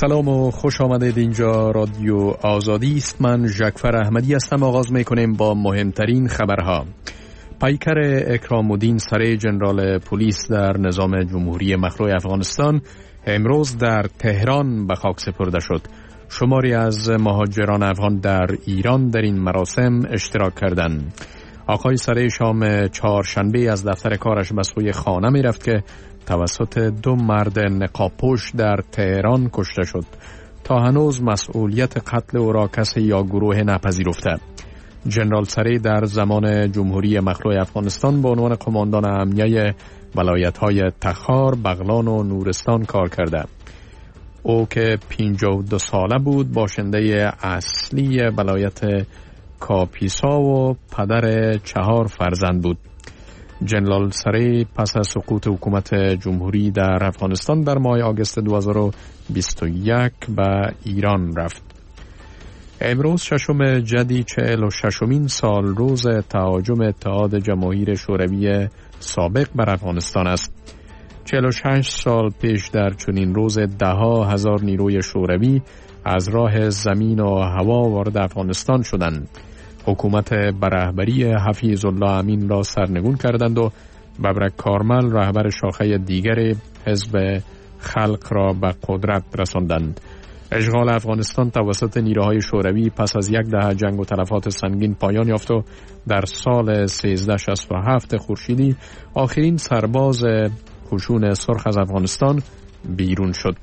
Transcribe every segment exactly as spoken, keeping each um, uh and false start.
سلام و خوش آمدید. اینجا رادیو آزادی است. من ژکفر احمدی هستم. آغاز میکنیم با مهمترین خبرها. پیکر اکرام الدین سره ژنرال پلیس در نظام جمهوری مخلوع افغانستان امروز در تهران به خاک سپرده شد. شماری از مهاجران افغان در ایران در این مراسم اشتراک کردند. آقای سره شام چهارشنبه از دفتر کارش به سوی خانه می رفت که توسط دو مرد نقاب‌پوش در تهران کشته شد. تا هنوز مسئولیت قتل او را کسی یا گروه نپذیرفته. ژنرال سره در زمان جمهوری مخلوع افغانستان به عنوان قماندان امنیه ولایت‌های تخار، بغلان و نورستان کار کرده. او که پنجاه و دو ساله بود باشنده اصلی ولایت کاپیسا و پدر چهار فرزند بود. ژنرال سره پس از سقوط حکومت جمهوری در افغانستان در ماه آگوست دو هزار و بیست و یک به ایران رفت. امروز ششم جدی چهل و ششمین سال روز تهاجم اتحاد جماهیر شوروی سابق بر افغانستان است. چهل و شش سال پیش در چنین روز ده ها هزار نیروی شوروی از راه زمین و هوا وارد افغانستان شدند. حکومت به رهبری حفیظ الله امین را سرنگون کردند و ببرک کارمل رهبر شاخه دیگر حزب خلق را به قدرت رساندند. اشغال افغانستان توسط نیروهای شوروی پس از یک دهه جنگ و تلفات سنگین پایان یافت و در سال سیزده شصت و هفت خورشیدی آخرین سرباز خشون سرخ از افغانستان بیرون شد.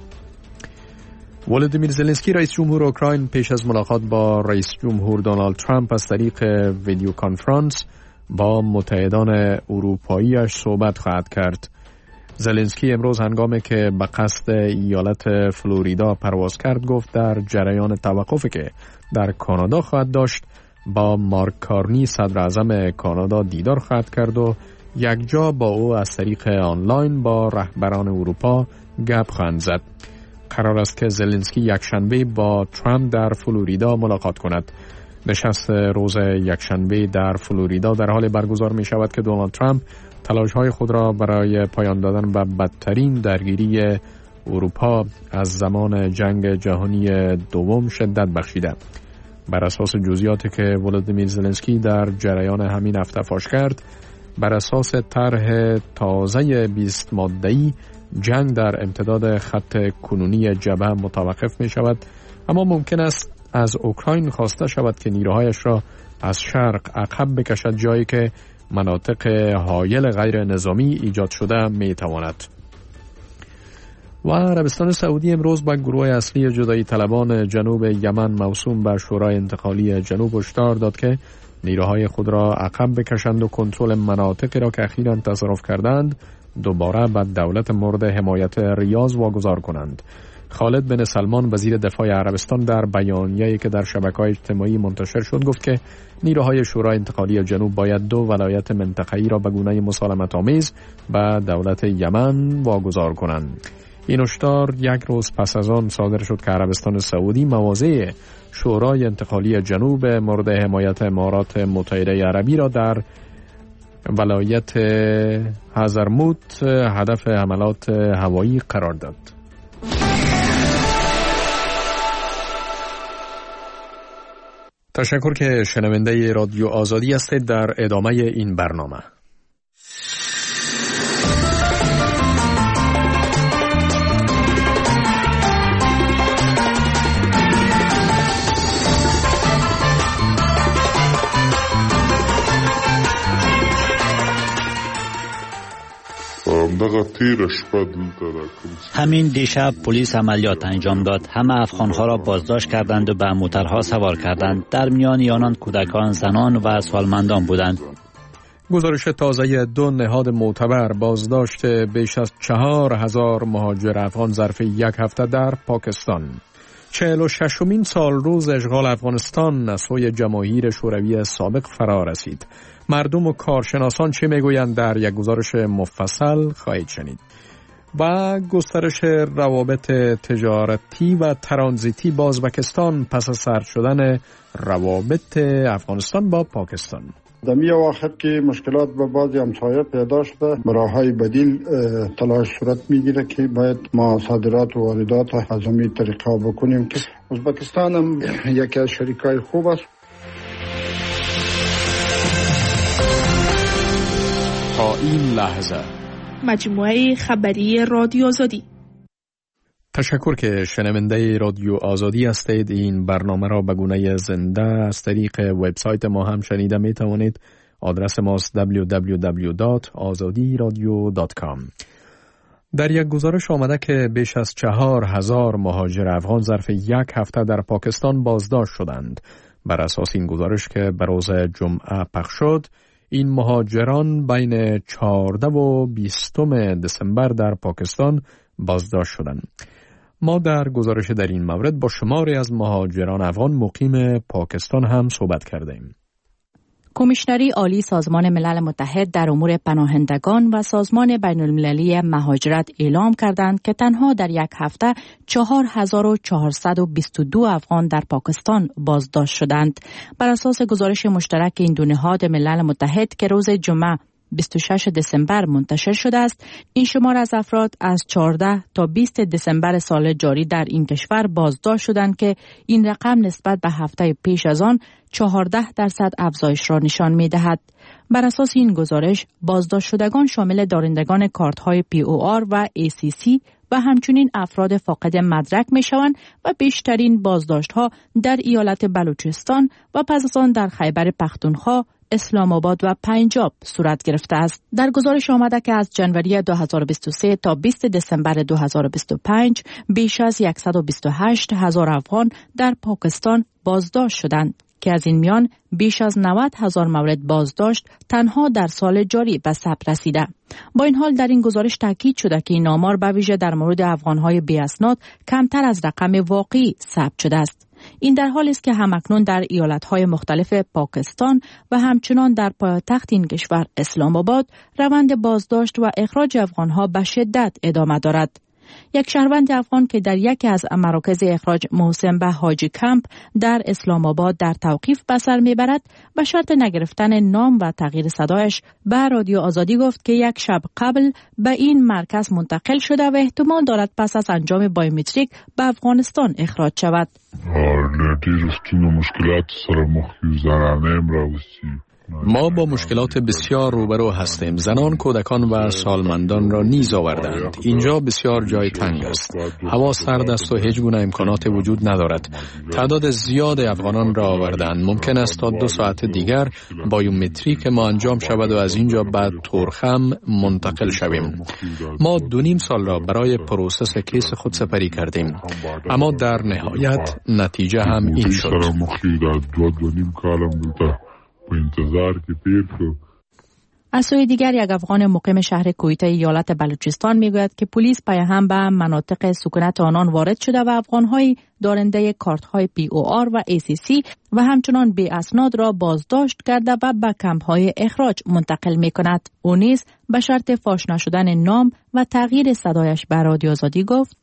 ولادیمیر زلنسکی رئیس جمهور اوکراین پیش از ملاقات با رئیس جمهور دونالد ترامپ از طریق ویدیو کانفرانس با متحدان اروپاییش صحبت خواهد کرد. زلنسکی امروز هنگامی که به قصد ایالت فلوریدا پرواز کرد گفت در جریان توقفی که در کانادا خواهد داشت با مارک کارنی صدر اعظم کانادا دیدار خواهد کرد و یکجا با او از طریق آنلاین با رهبران اروپا گپ خواهند زد. قرار است که زلنسکی یکشنبه با ترامپ در فلوریدا ملاقات کند. نشست روز یکشنبه در فلوریدا در حال برگزار می شود که دونالد ترامپ تلاش‌های خود را برای پایان دادن به بدترین درگیری اروپا از زمان جنگ جهانی دوم شدت بخشیده. بر اساس جزئیاتی که ولادیمیر زلنسکی در جریان همین هفته فاش کرد، بر اساس طرح تازه بیست ماده‌ای جنگ در امتداد خط کنونی جبهه متوقف می شود، اما ممکن است از اوکراین خواسته شود که نیروهایش را از شرق عقب بکشد، جایی که مناطق حایل غیر نظامی ایجاد شده می تواند. و عربستان سعودی امروز با گروه اصلی جدایی طلبان جنوب یمن موسوم به شورای انتقالی جنوب هشدار داد که نیروهای خود را عقب بکشند و کنترل مناطقی را که اخیراً تصرف کردند دوباره به دولت مورد حمایت ریاض واگذار کنند. خالد بن سلمان وزیر دفاع عربستان در بیانیه‌ای که در شبکه‌های اجتماعی منتشر شد گفت که نیروهای شورای انتقالی جنوب باید دو ولایت منطقه‌ای را به گونه مسالمت‌آمیز به دولت یمن واگذار کنند. این هشدار یک روز پس از آن صادر شد که عربستان سعودی مواضع شورای انتقالی جنوب مورد حمایت امارات متحده عربی را در ولایت حضرموت هدف حملات هوایی قرار داد. تشکر که شنونده رادیو آزادی هستید. در ادامه این برنامه همین دیشب پلیس عملیات انجام داد. همه افغانها را بازداشت کردند و به موترها سوار کردند. در میان آنان کودکان، زنان و سالمندان بودند. گزارش تازه دو نهاد معتبر بازداشت بیش از چهار هزار مهاجر افغان ظرف یک هفته در پاکستان. چهل و ششمین سال روز اشغال افغانستان از سوی جماهیر شوروی سابق فرا رسید. مردم و کارشناسان چه میگویند در یک گزارش مفصل خواهید شنید. با گسترش روابط تجارتی و ترانزیتی با ازبکستان پس از سرد شدن روابط افغانستان با پاکستان. در می واقع که مشکلات به بعضی همسایه پیدا شده، راههای بدیل تلاش صورت میگیره که باید ما صادرات و واردات از همین طریقه بکنیم که ازبکستان هم یکی از شریکای خوب است. تا این لحظه مجموعه خبری رادیو آزادی. تشکر که شنونده رادیو آزادی هستید. این برنامه را به گونه زنده از طریق وبسایت ما هم شنیده می توانید. آدرس ماست دبلیو دبلیو دبلیو دات آزادی رادیو دات کام. در یک گزارش آمده که بیش از چهار هزار مهاجر افغان ظرف یک هفته در پاکستان بازداشت شدند. بر اساس این گزارش که به روز جمعه پخش شد، این مهاجران بین چهاردهم و بیستم دسامبر در پاکستان بازداشت شدند. ما در گزارش در این مورد با شماری از مهاجران افغان مقیم پاکستان هم صحبت کردیم. کمیشنری عالی سازمان ملل متحد در امور پناهندگان و سازمان بین المللی مهاجرت اعلام کردند که تنها در یک هفته چهار هزار و چهارصد و بیست و دو افغان در پاکستان بازداشت شدند. بر اساس گزارش مشترک این دو نهاد ملل متحد که روز جمعه بیست و ششم دسامبر منتشر شده است، این شمار از افراد از چهارده تا بیست دسامبر سال جاری در این کشور بازداشت شدند که این رقم نسبت به هفته پیش از آن چهارده درصد افزایش را نشان می دهد. بر اساس این گزارش بازداشت شدگان شامل دارندگان کارت های پی او آر و ای سی سی و همچنین افراد فاقد مدرک می شوند و بیشترین بازداشت ها در ایالت بلوچستان و پس از آن در خیبر پختونخوا، اسلام آباد و پنجاب صورت گرفته است. در گزارش آمده که از جنوری دو هزار و بیست و سه تا بیست دسامبر دو هزار و بیست و پنج بیش از صد و بیست و هشت هزار افغان در پاکستان بازداشت شدند که از این میان بیش از نود هزار مورد بازداشت تنها در سال جاری به ثبت رسیده. با این حال در این گزارش تاکید شده که این آمار به ویژه در مورد افغان‌های بی اسناد کمتر از رقم واقعی ثبت شده است. این در حالی است که همکنون در ایالت‌های مختلف پاکستان و همچنان در پایتخت این کشور اسلام آباد روند بازداشت و اخراج افغان‌ها به شدت ادامه دارد. یک شهروند افغان که در یکی از مراکز اخراج محسن به حاجی کمپ در اسلام آباد در توقیف به سر میبرد به شرط نگرفتن نام و تغییر صدایش به رادیو آزادی گفت که یک شب قبل به این مرکز منتقل شده و احتمال دارد پس از انجام بایومتریک به افغانستان اخراج شود. ما با مشکلات بسیار روبرو هستیم. زنان، کودکان و سالمندان را نیز آوردند. اینجا بسیار جای تنگ است. هوا سرد است و هیچ گونه امکانات وجود ندارد. تعداد زیاد افغانان را آوردند. ممکن است تا دو ساعت دیگر بایومتریک ما انجام شود و از اینجا بعد تورخم منتقل شویم. ما دو نیم سال را برای پروسس کیس خود سپری کردیم. اما در نهایت نتیجه هم این شد. از سوی دیگر یک افغان مقیم شهر کویته ایالت بلوچستان میگوید که پلیس پای هم به مناطق سکونت آنان وارد شده و افغان‌های دارنده کارت‌های پی او آر و ای سی سی و همچنان بی اسناد را بازداشت کرده و به کمپ‌های اخراج منتقل می‌کند. او نیز به شرط فاش نشدن نام و تغییر صدایش به رادیو آزادی گفت: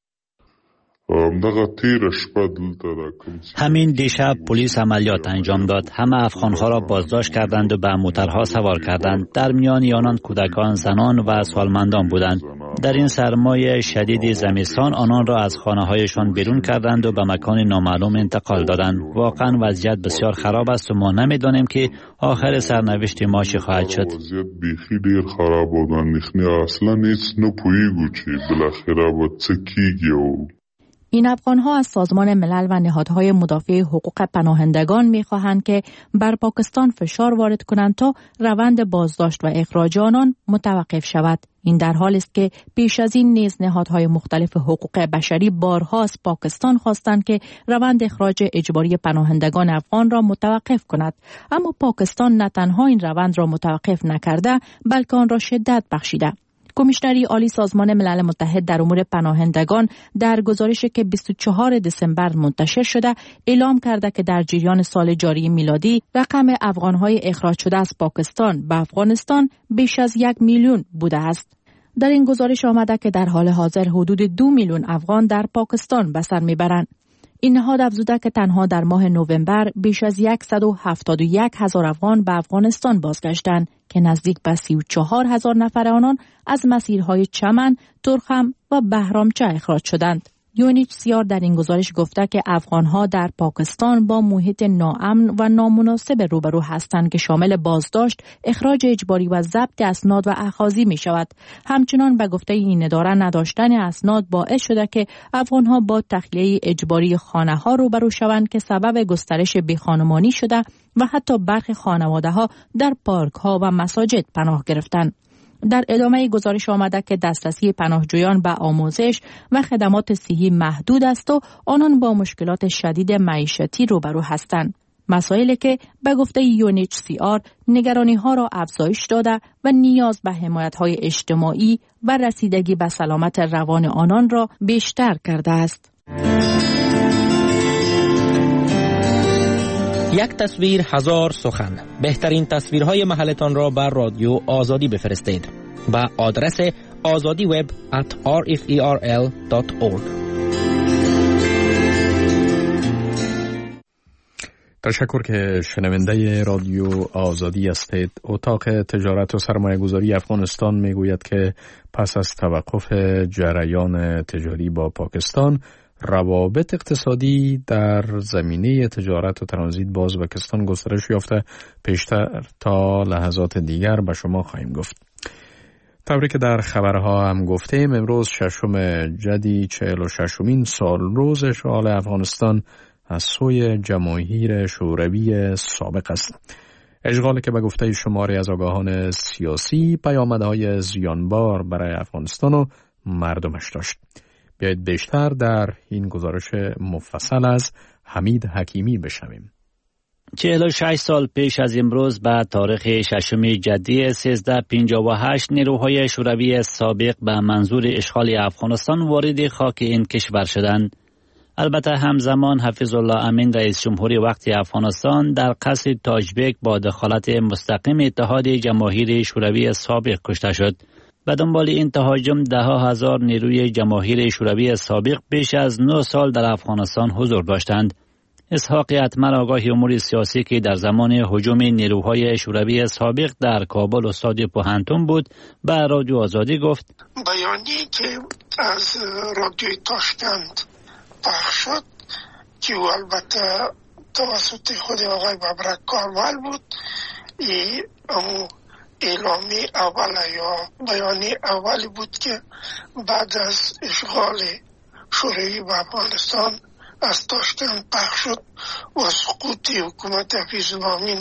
همین دیشب پلیس عملیات انجام داد. همه افغانها را بازداشت کردند و به موترها سوار کردند. در میان آنان کودکان، زنان و سالمندان بودند. در این سرمای شدید زمستان آنان را از خانه هایشان بیرون کردند و به مکان نامعلوم انتقال دادند. واقعا وضعیت بسیار خراب است و ما نمیدانیم که آخر سرنوشت ما چه خواهد شد. بیخی دیر خراب بودن. اصلا هیچ نپویگو چی بالاخره با چه کیگی. این افغان‌ها از سازمان ملل و نهادهای مدافع حقوق پناهندگان می‌خواهند که بر پاکستان فشار وارد کنند تا روند بازداشت و اخراج آنان متوقف شود. این در حالی است که پیش از این نیز نهادهای مختلف حقوق بشری بارها از پاکستان خواستند که روند اخراج اجباری پناهندگان افغان را متوقف کند، اما پاکستان نه تنها این روند را متوقف نکرده بلکه آن را شدت بخشیده. کمیشنری عالی سازمان ملل متحد در امور پناهندگان در گزارشی که بیست و چهارم دسامبر منتشر شده اعلام کرده که در جریان سال جاری میلادی رقم افغان‌های اخراج شده از پاکستان به افغانستان بیش از یک میلیون بوده است. در این گزارش آمده که در حال حاضر حدود دو میلیون افغان در پاکستان به سر میبرند. این نهاد افزوده که تنها در ماه نوامبر بیش از صد و هفتاد و یک هزار افغان به افغانستان بازگشتند که نزدیک به سی و چهار هزار نفر آنان از مسیرهای چمن، ترخم و بهرامچه اخراج شدند. یو ان اچ سی آر در این گزارش گفته که افغانها در پاکستان با محیط ناامن و نامناسب روبرو هستند که شامل بازداشت، اخراج اجباری و ضبط اسناد و اخاذی می شود. همچنان به گفته این اداره نداشتن اسناد باعث شده که افغانها با تخلیه اجباری خانه ها روبرو شوند که سبب گسترش بیخانمانی شده و حتی برخی خانواده ها در پارک ها و مساجد پناه گرفتند. در ادامه گزارش آمده که دسترسی پناهجویان به آموزش و خدمات صحی محدود است و آنان با مشکلات شدید معیشتی روبرو هستند. مسائلی که به گفته یو ان اچ سی آر نگرانی ها را افزایش داده و نیاز به حمایت های اجتماعی و رسیدگی به سلامت روان آنان را بیشتر کرده است. یک تصویر هزار سخن. بهترین تصویرهای محلتان را بر رادیو آزادی بفرستید با آدرس آزادی وب ات آر اف ای آر ال دات اورگ. تشکر که شنونده رادیو آزادی هستید. اتاق تجارت و سرمایه گذاری افغانستان می گوید که پس از توقف جریان تجاری با پاکستان، روابط اقتصادی در زمینه تجارت و ترانزیت با ازبکستان گسترش یافته. پیشتر تا لحظات دیگر به شما خواهیم گفت. طوری که در خبرها هم گفتیم، امروز ششم جدی چهل و ششمین سال روز اشغال افغانستان از سوی جماهیر شوروی سابق است. اشغالی که به گفته شماری از آگاهان سیاسی پیامدهای زیانبار برای افغانستان و مردمش داشت. بیایید بیشتر در این گزارش مفصل از حمید حکیمی بشنویم. چهل و شش سال پیش از امروز به تاریخ ششم جدی سیزده پنجاه و هشت نیروهای شوروی سابق به منظور اشغال افغانستان وارد خاک این کشور شدند. البته همزمان حفیظ الله امین رئیس جمهوری وقت افغانستان در قصر تاجبک با دخالت مستقیم اتحاد جماهیر شوروی سابق کشته شد. به دنبال این تهاجم ده ها هزار نیروی جماهیر شوروی سابق بیش از نه سال در افغانستان حضور داشتند. اسحاق اتمر آگاه امور سیاسی که در زمان هجوم نیروهای شوروی سابق در کابل استاد پوهنتون بود به رادیو آزادی گفت: بیانیه‌ای که از رادیوی تاشکند پخش شد که البته توسط خود آقای ببرک کارمل بود، ای امو اعلامی اول یا بیانی اولی بود که بعد از اشغال شوروی و افغانستان از تاشکند پخش شد و سقوط حکومت حفیظ الله امین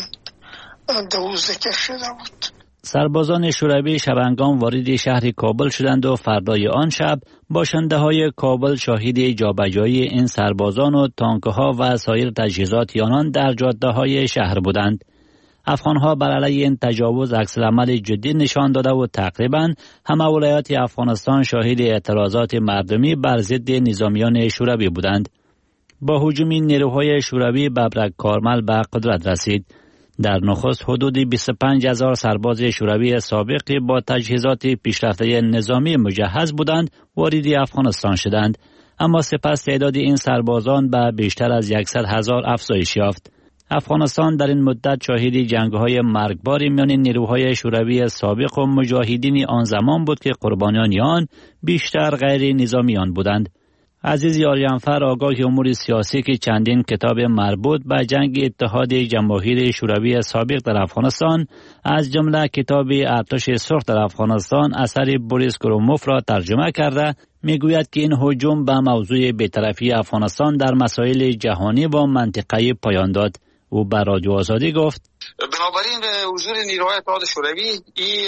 دو ذکر شده بود. سربازان شوروی شبنگام وارد شهر کابل شدند و فردای آن شب باشنده های کابل شاهد جابجایی این سربازان و تانکها و سایر تجهیزات آنان در جاده های شهر بودند. افغانها بر علیه این تجاوز عکس‌العمل جدی نشان داده و تقریباً همه ولایات افغانستان شاهد اعتراضات مردمی بر ضد نظامیان شوروی بودند. با هجوم نیروهای شوروی ببرک کارمل به قدرت رسید. در نخست حدود بیست و پنج هزار سرباز شوروی سابق با تجهیزات پیشرفته نظامی مجهز بودند وارد افغانستان شدند، اما سپس تعداد این سربازان به بیشتر از صد هزار افزایش یافت. افغانستان در این مدت شاهد جنگ‌های مرگباری میان نیروهای شوروی سابق و مجاهدین آن زمان بود که قربانیان آن بیشتر غیر نظامیان بودند. عزیز یاریانفر آگاه امور سیاسی که چندین کتاب مربوط به جنگ اتحاد جماهیر شوروی سابق در افغانستان از جمله کتاب ارتش سرخ در افغانستان اثر بوریس گروموف را ترجمه کرده میگوید که این هجوم به موضوع بی‌طرفی افغانستان در مسائل جهانی و منطقه‌ای پایان داد. او به رادیو آزادی گفت: بنابراین حضور نیروهای اتحاد شوروی این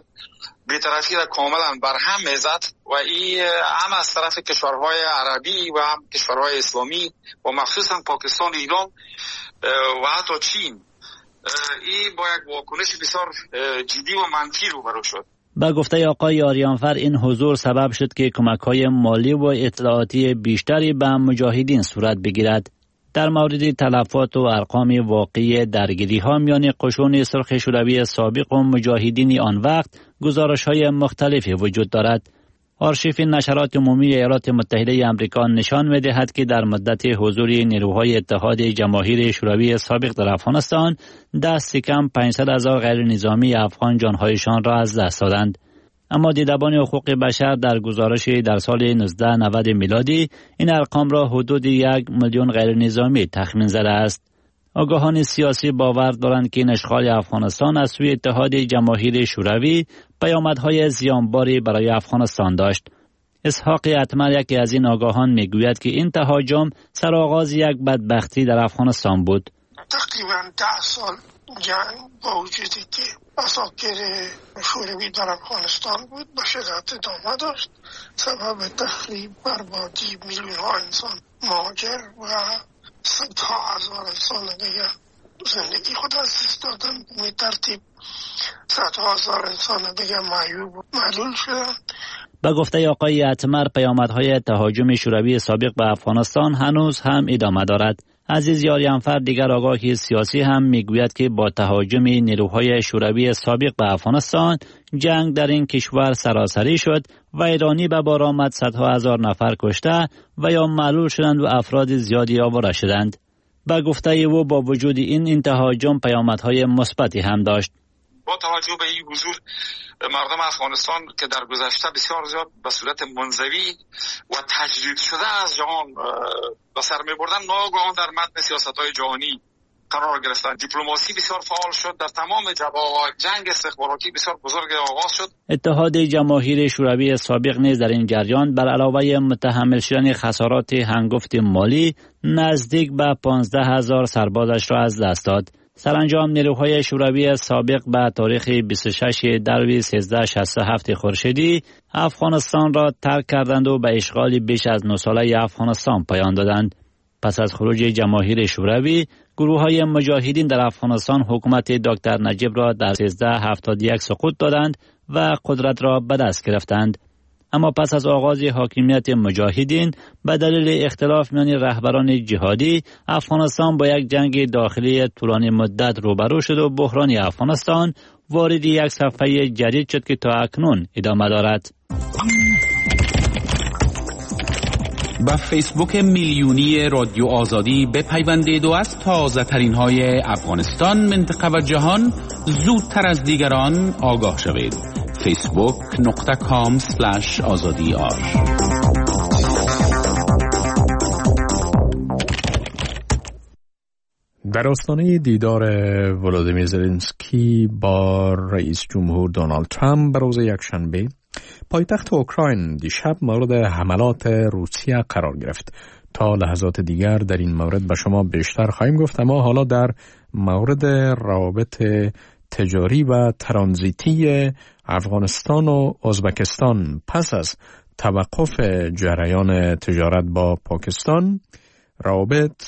بی‌طرفی را کاملا برهم میزد و این هم از طرف کشورهای عربی و هم کشورهای اسلامی و مخصوصا پاکستان، ایران و حتی چین این با یک واکنش بسیار جدی و منفی روبرو شد. با گفته آقای آریانفر این حضور سبب شد که کمک‌های مالی و اطلاعاتی بیشتری به مجاهدین صورت بگیرد. در مورد تلفات و ارقام واقعی درگیری‌ها میان قشون سرخ شوروی سابق و مجاهدین آن وقت گزارش‌های مختلفی وجود دارد. آرشیف نشرات عمومی ایالات متحده آمریکا نشان می‌دهد که در مدت حضور نیروهای اتحاد جماهیر شوروی سابق در افغانستان دست کم پانصد هزار غیر نظامی افغان جانهایشان را از دست دادند. اما دیدبان حقوق بشر در گزارش در سال هزار و نهصد و نود میلادی این ارقام را حدود یک میلیون غیر نظامی تخمین زده است. آگاهان سیاسی باور دارند که اشغال افغانستان از سوی اتحاد جماهیر شوروی پیامدهای زیانباری برای افغانستان داشت. اسحاق اتمر یکی از این آگاهان میگوید که این تهاجم سرآغاز یک بدبختی در افغانستان بود. تقریبا ده سال جنگ با وجودی که اساکر شوروی در افغانستان بود به شدت ادامه داشت، سبب تخریب بربادی میلیون ها انسان مهاجر و صدها هزار انسان دیگه زندگی خود از دست دادن. به ترتیب صدها هزار انسان دیگه معیوب و معلول شدن. به گفته آقای اتمر پیامدهای تهاجم شوروی سابق به افغانستان هنوز هم ادامه دارد. عزیز یاریانفر دیگر آگاهی سیاسی هم میگوید که با تهاجم نیروهای شوروی سابق به افغانستان جنگ در این کشور سراسری شد و ایرانی به بار آمد، صدها هزار نفر کشته و یا معلول شدند و افراد زیادی آواره شدند. به گفته او با وجود این این تهاجم پیامدهای مثبتی هم داشت. با توجه به این حضور مردم افغانستان که در گذشته بسیار زیاد به صورت منزوی و تجدید شده از جهان به سر می بردن، ناگهان در متن سیاست‌های جهانی قرار گرفتند. دیپلماسی بسیار فعال شد، در تمام جبهه‌ها جنگ استخباراتی بسیار بزرگ آغاز شد. اتحاد جماهیر شوروی سابق نیز در این جریان بر علاوه متحمل شدن خسارات هنگفت مالی نزدیک به پانزده هزار سربازش را از دست داد. سرانجام نیروهای شوروی سابق به تاریخ بیست و شش دروی سیزده شصت و هفت خورشیدی افغانستان را ترک کردند و به اشغال بیش از نه ساله افغانستان پایان دادند. پس از خروج جماهیر شوروی، گروه‌های مجاهدین در افغانستان حکومت دکتر نجیب را در سیزده هفتاد و یک سقوط دادند و قدرت را به دست گرفتند. اما پس از آغاز حاکمیت مجاهدین به دلیل اختلاف میان رهبران جهادی، افغانستان با یک جنگ داخلی طولانی مدت روبرو شد و بحران افغانستان وارد یک صفحه جدید شد که تا اکنون ادامه دارد. با فیسبوک میلیونی رادیو آزادی بپیوندید و از تازه ترین های افغانستان، منطقه و جهان زودتر از دیگران آگاه شوید. فیسبوک نقطه کام سلش آزادی آر. در آستانه دیدار ولادیمیر زلنسکی با رئیس جمهور دونالد ترامپ روز یکشنبه، پایتخت اوکراین دیشب مورد حملات روسیه قرار گرفت. تا لحظات دیگر در این مورد به شما بیشتر خواهیم گفت، اما حالا در مورد روابط تجاری و ترانزیتی افغانستان و ازبکستان پس از توقف جریان تجارت با پاکستان، روابط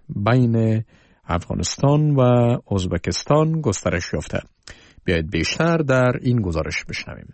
بین افغانستان و ازبکستان گسترش یافته. بیایید بیشتر در این گزارش بشنویم.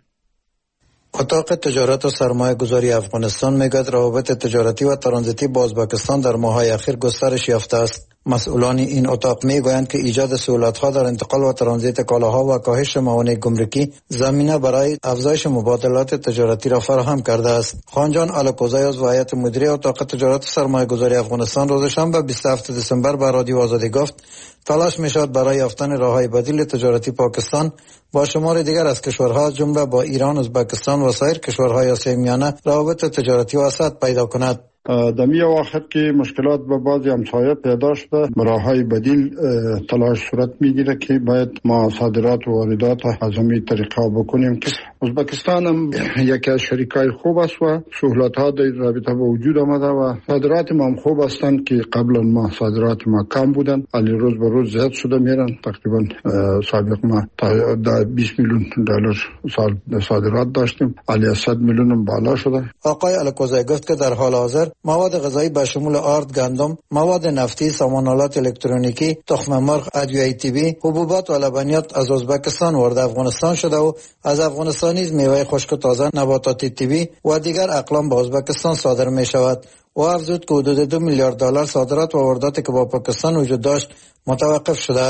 اتاق تجارت و سرمایه گذاری افغانستان میگوید روابط تجارتی و ترانزیتی با ازبکستان در ماه‌های اخیر گسترش یافته است. مسئولان این اتاق میگویند که ایجاد سهولت‌ها در انتقال و ترانزیت کالاها و کاهش موانع گمرکی زمینه برای افزایش مبادلات تجارتی را فراهم کرده است. خانجان الکوزی از هیئت مدیره اتاق تجارت و سرمایه گذاری افغانستان روز شنبه بیست و هفتم دسامبر به رادیو آزادی گفت تلاش می‌شود برای یافتن راه‌های بدیل تجارتی پاکستان با شمار دیگر از کشورها جمله با ایران، ازبکستان و سایر کشورهای آسیای میانه روابط تجارتی وسعت پیدا کند. در می وقت که مشکلات به بعضی همسایه پیدا شده، راههای بدیل تلاش صورت میگیره که باید ما صادرات و واردات از همین طریقه بکنیم که ازبکستان هم یکی از شریکای خوب است و سهولت ها در رابطه به وجود آمده و صادرات ما هم خوب هستند که قبلا ما صادرات ما کم بودن، ولی روز به روز زیاد شده میرن. تقریبا سابق ما تا بیست میلیون دلار سال صادرات داشتیم، ولی صد میلیون هم بالا شده. آقای الکوزی گفت که در حال حاضر مواد غذایی به شمول آرد، گندم، مواد نفتی، سامانالات الکترونیکی، تخم مرغ، ادویه طبی، حبوبات و لبنیات از ازبکستان وارد افغانستان شده و از افغانستان نیز میوه خشک و تازه، نباتات طبی و دیگر اقلام به ازبکستان صادر می شود. و افزود که حدود دو میلیارد دلار صادرات و وارداتی که با پاکستان وجود داشت متوقف شده است.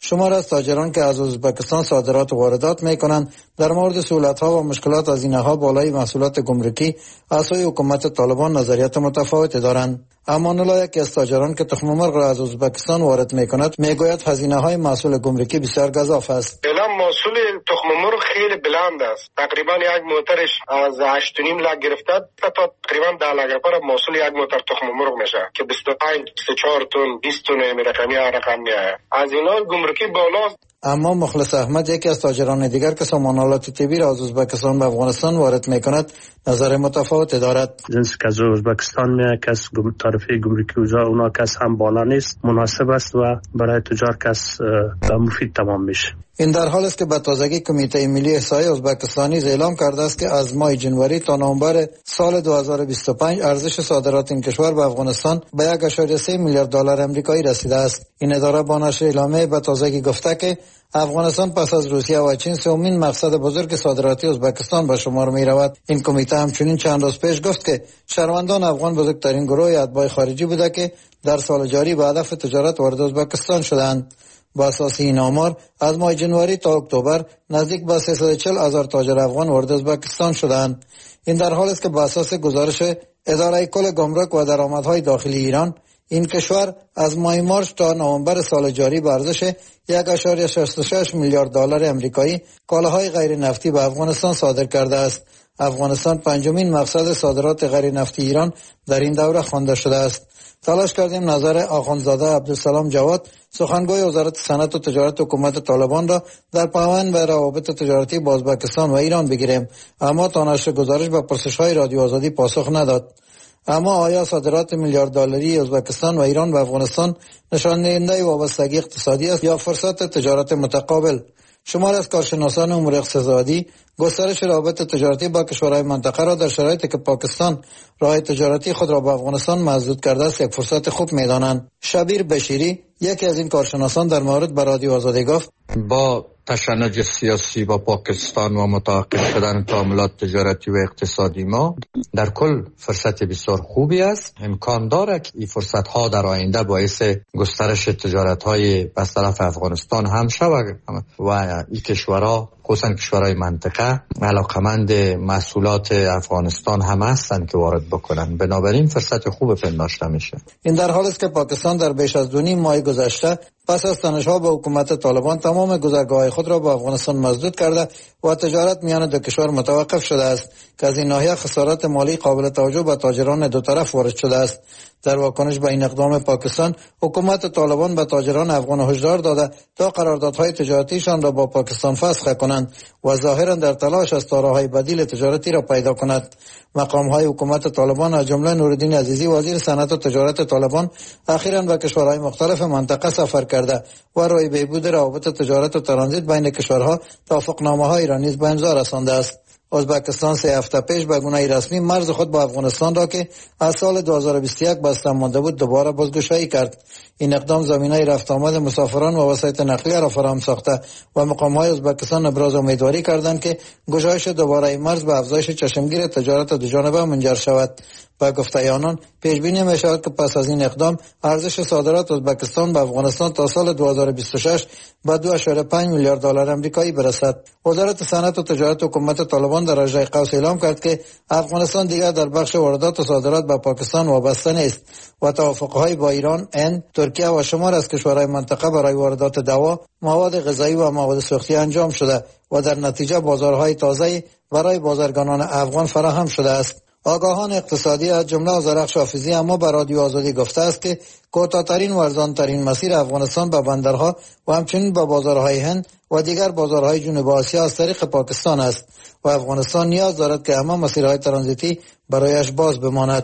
شمار از تاجران که از ازبکستان صادرات و واردات میکنند در مورد سهولت‌ها و مشکلات هزینه‌ها بالای محصولات گمرکی از سوی حکومت طالبان نظریات متفاوتی دارند. امان الله یکی از تاجران که تخم مرغ را از ازبکستان وارد میکند میگوید هزینه‌های محصول گمرکی بسیار گزاف است. الان محصول تخم مرغ خیلی بلند است. تقریبا یک موترش از هشت و نیم لک گرفته تا تقریبا ده لک روپیه محصول یک موتر تخم مرغ میشه که بیست و پنج بیست و چهار تن بیست تن می رقمی رقم میاد. از اینا گمرکی بالاست. اما مخلص احمد یکی از تاجران دیگر که سامانالات طبی را از ازبکستان به افغانستان وارد میکند نظر متفاوت دارد. جنسی که از ازبکستان میاد کس تعرفه گمرکی اوزا اونا کس هم بالا نیست، مناسب است و برای تجار کس مفید تمام میشه. این در حال است که به تازگی کمیته ملی احصایی ازبکستانی اعلام کرده است که از ماه جنوری تا نوامبر سال دو هزار و بیست و پنج ارزش صادرات این کشور به افغانستان به یک ممیز سه میلیارد دلار آمریکایی رسیده است. این اداره با نشر اعلامیه به تازگی گفته که افغانستان پس از روسیه و چین سومین مقصد بزرگ صادراتی ازبکستان به شمار می رود. این کمیته همچنین چند روز پیش گفت که شهروندان افغان بزرگترین گروه اتباع خارجی بوده که در سال جاری به هدف تجارت وارد ازبکستان شدند. با اساس این آمار از ماه جنوری تا اکتبر نزدیک به سیصد و چهل هزار تاجر افغان وارد ازبکستان شدند. این در حال است که با اساس گزارش اداره کل گمرک و درآمدهای داخلی ایران این کشور از ماه مارس تا نوامبر سال جاری به ارزش یک ممیز شصت و شش میلیارد دلار آمریکایی کالاهای غیر نفتی به افغانستان صادر کرده است. افغانستان پنجمین مقصد صادرات غیر نفتی ایران در این دوره خوانده شده است. تلاش کردیم نظر آخوندزاده عبدالسلام جواد سخنگوی وزارت صنعت و تجارت حکومت طالبان را در پیوند به روابط تجارتی با ازبکستان و ایران بگیریم، اما تا نشر گزارش به پرسش‌های رادیو آزادی پاسخ نداد. اما آیا صادرات میلیارد دلاری ازبکستان و ایران به افغانستان نشان دهنده وابستگی اقتصادی است یا فرصت تجارت متقابل؟ شمار از کارشناسان امور اقتصادی گسترش روابط تجارتی با کشورهای منطقه را در شرایطی که پاکستان راه تجارتی خود را با افغانستان مسدود کرده است یک فرصت خوب می‌دانند. شبیر بشیری یکی از این کارشناسان در مورد به رادیو آزادی گفت با تشنج سیاسی با پاکستان و متوقف شدن تعاملات تجارتی و اقتصادی ما در کل فرصت بسیار خوبی است. امکان دارد که این فرصت ها در آینده باعث گسترش تجارت های از طرف افغانستان هم شود و این کشورها خصوصا کشورهای منطقه علاقمند محصولات افغانستان هم هستند که وارد بکنن، بنابراین فرصت خوب پنداشته میشه. این در حال است که پاکستان در بیش از دو نیم ماه گذشته پس از تنش‌ها با حکومت طالبان تمام گذرگاه‌های خود را با افغانستان مسدود کرده و تجارت میان دو کشور متوقف شده است که از این ناحیه خسارات مالی قابل توجه به تاجران دو طرف وارد شده است. در واکنش به این اقدام پاکستان، حکومت طالبان به تاجران افغان هشدار داده تا قراردادهای تجارتیشان را با پاکستان فسخ کنند و ظاهرا در تلاش است تا راههای بدیل تجارتی را پیدا کند. مقام‌های حکومت طالبان از جمله نورالدین عزیزی وزیر صنعت و تجارت طالبان اخیراً به کشورهای مختلف منطقه سفر کرده و روی بهبود روابط تجارت و ترانزیت بین کشورها توافقنامه‌هایی را نیز به امضا رسانده است. ازبکستان سه هفته پیش به گونه رسمی مرز خود با افغانستان را که از سال دو هزار و بیست و یک بسته مانده بود دوباره بازگشایی کرد. این اقدام زمینه رفت آمد مسافران و وسایط نقلیه را فراهم ساخته و مقام‌های ازبکستان ابراز امیدواری کردند که گشایش دوباره مرز به افزایش چشمگیر تجارت دوجانبه منجر شود. با گفته آنان پیش بینی می شود که پس از این اقدام ارزش صادرات ازبکستان به افغانستان تا سال دو هزار و بیست و شش به دو ممیز پنج میلیارد دلار آمریکایی برسد. وزارت صنعت و تجارت حکومت طالبان در اجرای قوس اعلام کرد که افغانستان دیگر در بخش واردات و صادرات به پاکستان وابسته نیست و توافق‌های با ایران، هند، ترکیه و شمار از کشورهای منطقه برای واردات دوا، مواد غذایی و مواد سوختی انجام شده و در نتیجه بازارهای تازه‌ای برای بازرگانان افغان فراهم شده است. آگاهان اقتصادی از جمله آذرخش حافظی اما به رادیو آزادی گفته است که کوتاه‌ترین و ارزان‌ترین مسیر افغانستان به بندرها و همچنین به بازارهای هند و دیگر بازارهای جنوب آسیا از طریق پاکستان است و افغانستان نیاز دارد که همه مسیرهای ترانزیتی برایش باز بماند.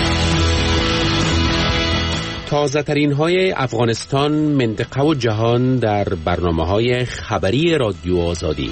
تازه ترین های افغانستان، منطقه و جهان در برنامه های خبری رادیو آزادی.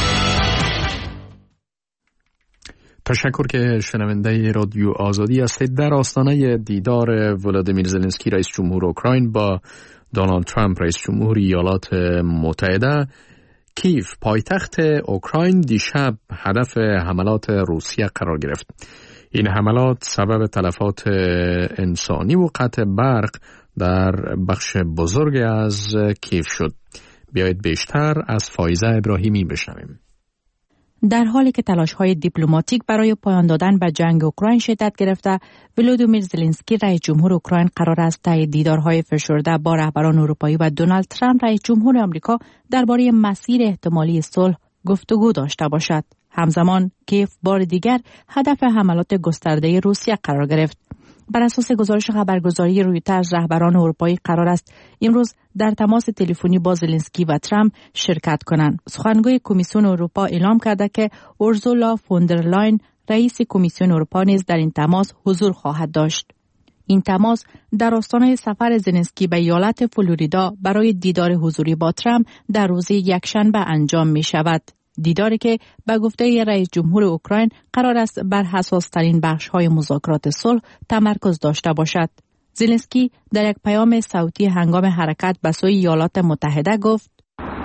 تشکر که شنونده رادیو آزادی هستید. در آستانه دیدار ولادیمیر زلنسکی رئیس جمهور اوکراین با دونالد ترامپ رئیس جمهور ایالات متحده، کیف پایتخت اوکراین دیشب هدف حملات روسیه قرار گرفت. این حملات سبب تلفات انسانی و قطع برق در بخش بزرگ از کیف شد. بیایید بیشتر از فایزه ابراهیمی بشنویم. در حالی که تلاش‌های دیپلماتیک برای پایان دادن به جنگ اوکراین شدت گرفته، ولودیمیر زلنسکی رئیس جمهور اوکراین قرار است طی دیدارهای فشرده با رهبران اروپایی و دونالد ترامپ رئیس جمهور آمریکا درباره مسیر احتمالی صلح گفتگو داشته باشد. همزمان کیف بار دیگر هدف حملات گسترده روسیه قرار گرفت. بر اساس گزارش خبرگزاری رویترز، رهبران اروپایی قرار است امروز در تماس تلفنی با زلنسکی و ترامپ شرکت کنند. سخنگوی کمیسیون اروپا اعلام کرده که اورسولا فوندرلاین رئیس کمیسیون اروپا نیز در این تماس حضور خواهد داشت. این تماس در آستانه سفر زلنسکی به ایالت فلوریدا برای دیدار حضوری با ترامپ در روز یکشنبه انجام می شود. دیداری که به گفته رئیس جمهور اوکراین قرار است بر حساس ترین بخش های مذاکرات صلح تمرکز داشته باشد. زلنسکی در یک پیام صوتی هنگام حرکت به سوی ایالات متحده گفت: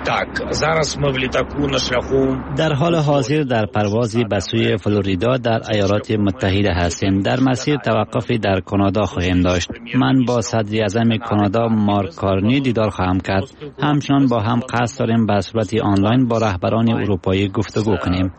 در حال حاضر در پروازی به سوی فلوریدا در ایالات متحده هستیم. در مسیر توقفی در کانادا خواهیم داشت. من با صدر اعظم کانادا مارک کارنی دیدار خواهم کرد. همچنان با هم قصد داریم به صورت آنلاین با رهبران اروپایی گفتگو کنیم.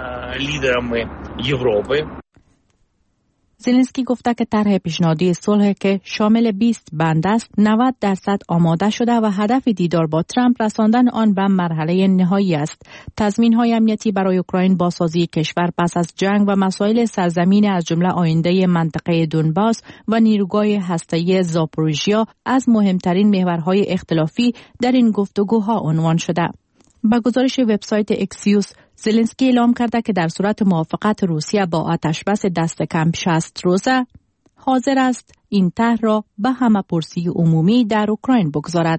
زلنسکی گفته که طرح پیشنهادی صلح که شامل بیست بند است نود درصد آماده شده و هدف دیدار با ترامپ رساندن آن به مرحله نهایی است. تضمین‌های امنیتی برای اوکراین، بازسازی کشور پس از جنگ و مسائل سرزمین از جمله آینده منطقه دونباس و نیروگاه هسته‌ای زاپوریژیا از مهمترین محورهای اختلافی در این گفتگوها عنوان شده. با گزارش وبسایت اکسیوس، زلنسکی اعلام کرده که در صورت موافقت روسیه با آتشبس دست کم شصت روزه حاضر است این طرح را به همه‌پرسی عمومی در اوکراین بگذارد.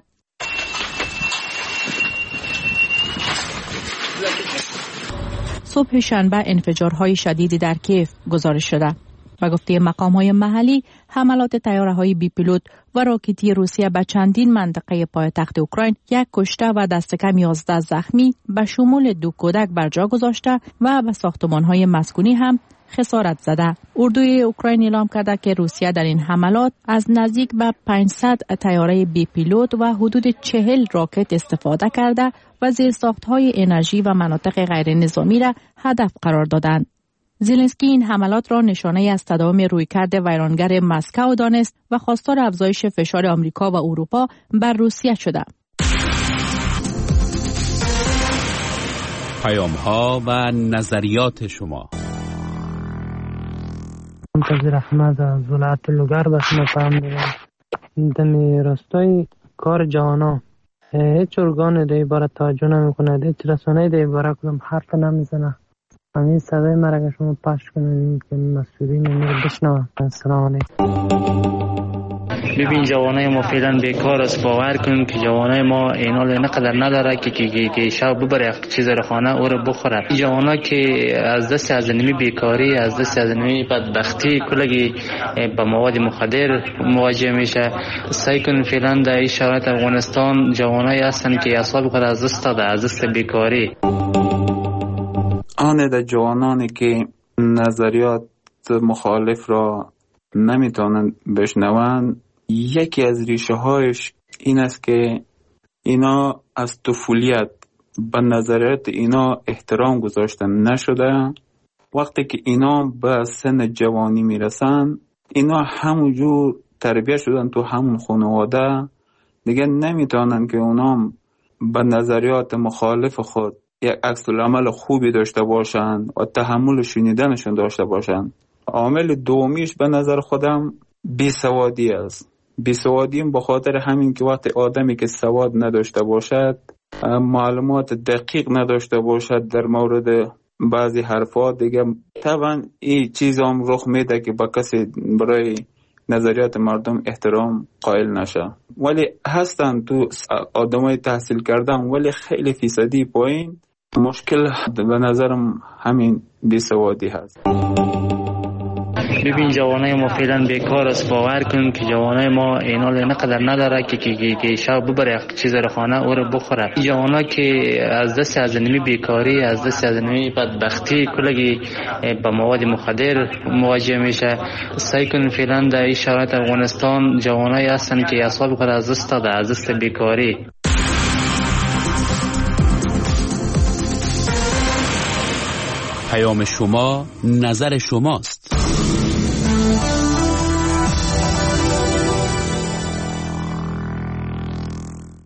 صبح شنبه انفجارهای شدیدی در کیف گزارش شده. و گفته مقام‌های محلی، حملات طیاره‌های بی پیلوت و راکتی روسیه به چندین منطقه پایتخت اوکراین یک کشته و دست کم یازده زخمی به شمول دو کودک بر جا گذاشته و به ساختمان‌های مسکونی هم خسارت زده. اردوی اوکراین اعلام کرده که روسیه در این حملات از نزدیک به پانصد طیاره بی پیلوت و حدود چهل راکت استفاده کرده و زیرساخت‌های انرژی و مناطق غیر نظامی را هدف قرار دادند. زلنسکی این حملات را نشانه از تداوم رویکرد ویرانگر مسکو دانست و خواستار افزایش فشار آمریکا و اروپا بر روسیه شده. پیام‌ها و نظریات شما. منتظر احمد از ولایت لوگر به شما پیام میدم. دمی راستای کار جوانا هیچ ارگان در عبارت توجه نمیکنه، هیچ رسانه‌ای در عبارت کدام حرف نمیزنه. همین صدای مرا که شما پخش کنید که مسئولین رو بشنوند. السلام علیکم. ببین جوانای ما فعلا بیکار است. باور کن که جوانای ما اینال نقدر نداره که که که شب ببره چیز رو خانه او رو بخوره. جوانا که از دست از نمی بیکاری، از دست از نمی بدبختی کلگی با مواد مخدر مواجه میشه. سعی کن فعلا در این شرایط افغانستان جوانای هستن که اصلا بخواد از دست داده، از دست بیکاری. آن در جوانانی که نظریات مخالف را نمیتونن بشنون، یکی از ریشه هایش این است که اینا از طفولیت به نظریات اینا احترام گذاشتن نشده. وقتی که اینا به سن جوانی میرسن، اینا همونجور تربیت شدن تو همون خانواده، دیگه نمیتونن که اونا به نظریات مخالف خود یک عکس العمل خوبی داشته باشن و تحمل شنیدنشون داشته باشن. عامل دومیش به نظر خودم بیسوادی است. بیسوادی به خاطر همین که وقتی آدمی که سواد نداشته باشد، معلومات دقیق نداشته باشد در مورد بعضی حرفات، دیگه طبعا این چیز هم رخ میده که با کسی برای نظریات مردم احترام قائل نشه. ولی هستن تو آدمای تحصیل کردن ولی خیلی فیصدی پایین. مشکل به نظرم همین بیسوادی هست. ببین جوانای ما فعلا بیکار است. باور کن که جوانای ما اینال نقدر نداره که که که شب ببره چیز رو خانه او رو بخوره. جوانا که از دست از نمی بیکاری، از دست از نمی بدبختی کلگی با مواد مخدر مواجه میشه. سعی کن فعلا در این شرایط افغانستان جوانای هستن که اصلا بخواد از دست داده، از دست بیکاری. پیام شما، نظر شماست.